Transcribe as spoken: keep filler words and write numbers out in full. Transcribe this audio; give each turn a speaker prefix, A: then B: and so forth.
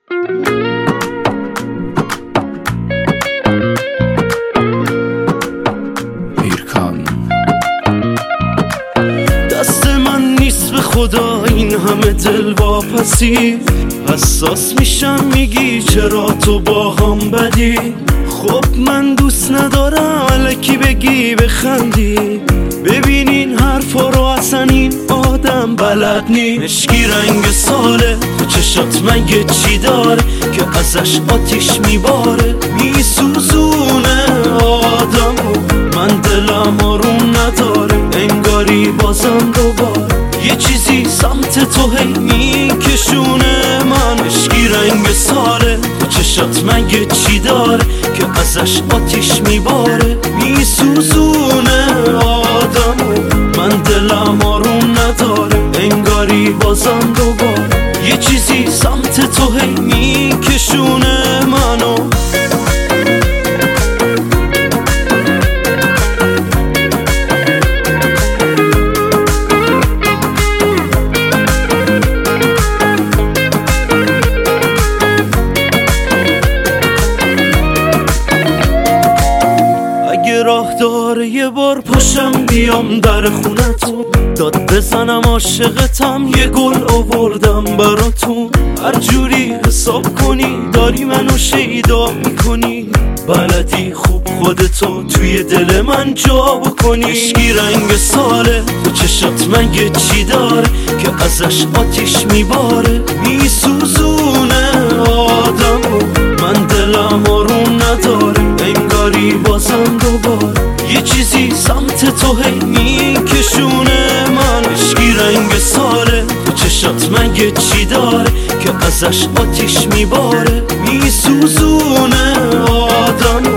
A: پیرکان دست من نیست به خدا این همه دل واپسی، حساس میشم میگی چرا تو با هم بدی. خب من دوست ندارم الکی بگی بخندی، ببینین حرفا رو اصلا این آدم بلد نی. مشکی رنگ ساله تو چشات مگه چی داره که ازش آتیش میباره میسوزونه آدمو، من دلم آروم نداره انگاری بازم دوباره یه چیزی سمت تو هی میکشونه من. مشکی رنگ ساله تو چشات مگه چی داره که ازش آتیش میباره میسوزونه آدمو، من دلم آروم نداره انگاری بازم دوباره یه چیزی سمت تو هی میکشونه منو. راه داره یه بار پاشم بیام در خونتون، داد بزنم عاشقتم یه گل آوردم براتون. هر جوری حساب کنی داری منو شیدا میکنی، بلدی خوب خودتو توی دل من جا بکنی. مشکی رنگ ساله تو چشات مگه چی داره که ازش آتیش میباره میسوزونه آدمو، من دلم آروم نداره انگاری بازم دوباره یه چیزی سمت تو هی میکشونه من. مشکی رنگ ساله تو چشات مگه چی داره که ازش آتیش میباره میسوزونه آدم،